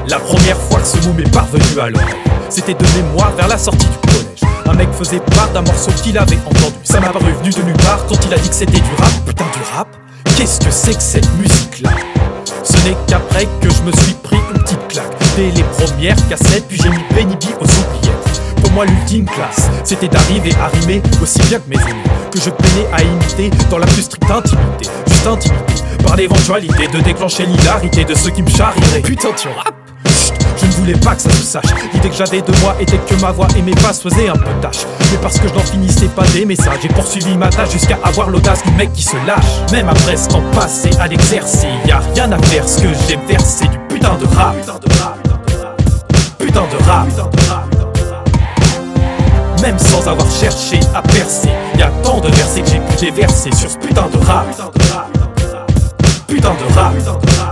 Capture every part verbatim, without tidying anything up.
La première fois que ce mot m'est parvenu à l'oreille, c'était de mémoire vers la sortie du collège. Un mec faisait part d'un morceau qu'il avait entendu. Ça m'a paru venu de nulle part quand il a dit que c'était du rap. Putain, du rap? Qu'est-ce que c'est que cette musique-là? Ce n'est qu'après que je me suis pris une petite claque. Dès les premières cassettes, puis j'ai mis Benny B aux oubliettes. Pour moi l'ultime classe, c'était d'arriver à rimer aussi bien que mes amis, que je peinais à imiter dans la plus stricte intimité. Juste intimité par l'éventualité de déclencher l'hilarité de ceux qui me charrieraient. Putain, tu rap? Chut, je ne voulais pas que ça se sache. L'idée que j'avais de moi était que ma voix et mes faces faisaient un peu tâche. Mais parce que je n'en finissais pas des messages, j'ai poursuivi ma tâche jusqu'à avoir l'audace du mec qui se lâche. Même après ce temps passé à l'exercer, y'a rien à faire, ce que j'ai versé du putain de rap. Putain de rap. Même sans avoir cherché à percer, y'a tant de versets que j'ai pu déverser sur ce putain de rap. Putain de rap.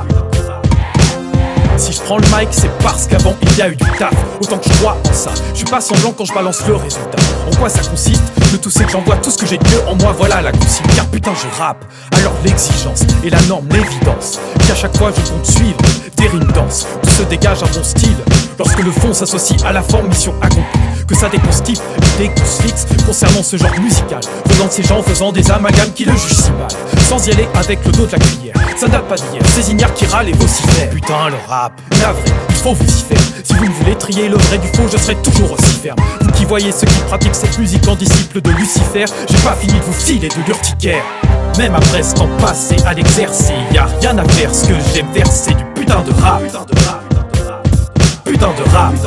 Si je prends le mic, c'est parce qu'avant il y a eu du taf. Autant que je crois en ça, je suis pas semblant quand je balance le résultat. En quoi ça consiste? Le tout c'est que j'envoie tout ce que j'ai de mieux en moi, voilà la consigne. Car putain je rappe, alors l'exigence et la norme, l'évidence qu'à chaque fois je compte suivre des rimes denses. Tout se dégage un bon style lorsque le fond s'associe à la forme, mission accomplie. Que ça déconstipe l'idée qu'on se fixe concernant ce genre musical, venant de ces gens faisant des amalgames qui le jugent si mal, sans y aller avec le dos de la cuillère. Ça date pas d'hier, ces ignares qui râlent et vocifèrent. Putain le rap, navré, il faut vous y faire. Si vous ne voulez trier le vrai du faux, je serai toujours aussi ferme. Vous qui voyez ceux qui pratiquent cette musique en disciples de Lucifer, j'ai pas fini de vous filer de l'urticaire. Même après ce temps passé à l'exercer, y'a rien à faire, ce que j'ai versé du putain de rap. Putain de rap.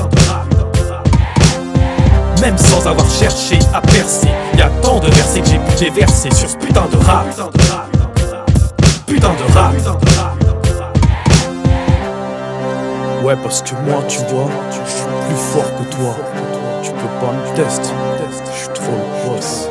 Même sans avoir cherché à percer, y'a tant de versets que j'ai pu déverser sur ce putain de rap. Putain de rap. Ouais, parce que moi, tu vois, je suis plus fort que toi. Tu peux pas me tester, je suis trop le boss.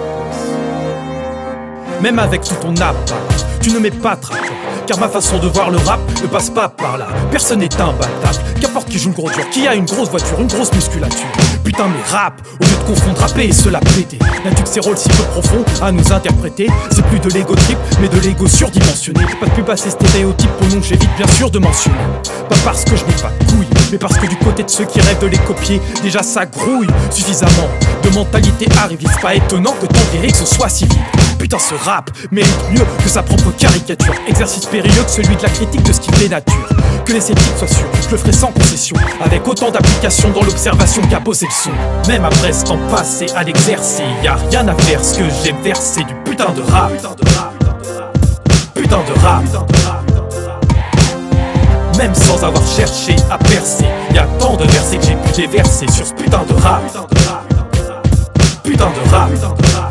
Même avec tout ton apparat, tu ne m'es pas trappé. Car ma façon de voir le rap ne passe pas par là. Personne n'est imbattable, qu'importe qui joue le gros dur, qui a une grosse voiture, une grosse musculature. Putain mais rap, au lieu de confondre rapper et se la péter, n'as-tu que ces rôles si peu profonds à nous interpréter? C'est plus de l'ego trip, mais de l'ego surdimensionné. Pas de plus passer stéréotype au nom que j'évite bien sûr de mentionner. Pas parce que je n'ai pas de couilles, mais parce que du côté de ceux qui rêvent de les copier, déjà ça grouille suffisamment de mentalité arriviste. Pas étonnant que ton lyrique ce soit si vide. Putain ce rap mérite mieux que sa propre caricature. Exercice périlleux que celui de la critique de ce qui dénature. Que les sceptiques soient sûrs, je le ferai sans concession, avec autant d'application dans l'observation qu'a posé le son. Même après ce temps passé à l'exercer, y'a rien à faire, ce que j'ai versé du putain de rap. Putain de rap. Même sans avoir cherché à percer, y'a tant de versets que j'ai pu déverser sur ce putain de rap. Putain de rap.